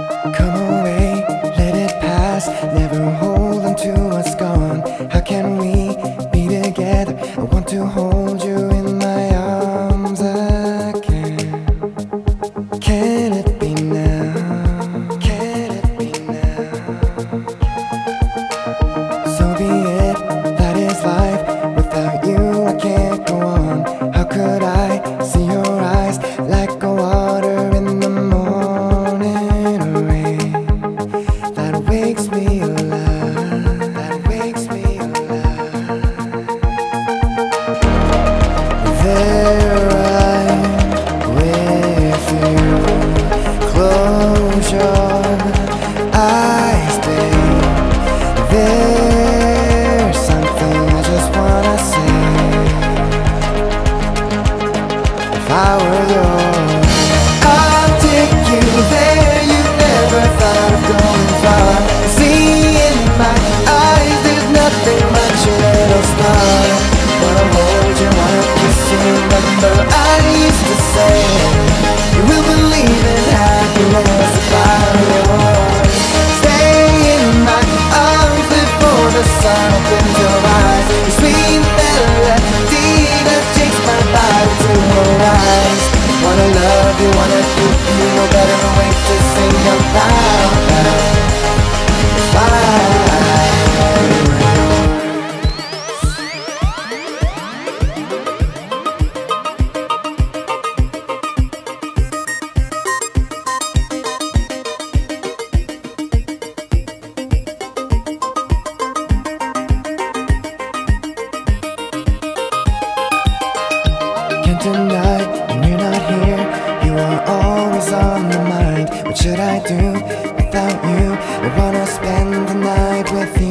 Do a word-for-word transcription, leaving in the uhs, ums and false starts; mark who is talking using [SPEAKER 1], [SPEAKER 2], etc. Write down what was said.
[SPEAKER 1] Come away, let it pass. Never hold on to what's gone. How can we be together? I want to hold you in my arms again. Can it be now? Can it be now? So be it, that is life. Without you I can't go on. How could I see your eyes like a water in the morning rain that wakes me alive, that wakes me alive. There I'm with you. Close your eyes, babe. There's something I just wanna say. If I were yours, I'll take you there. You never thought of going far. See in my eyes, there's nothing but your little star. Wanna hold you, wanna kiss you. Remember I used to say, you will believe in happiness if I were yours. Stay in my arms before the sun opens your eyes. The sweet melody that takes my body to arise. Wanna love you, wanna keep you, no better way to sing about that. If I can't deny when you're not here, you are always on the mind. What should I do without you? I wanna spend the night with you.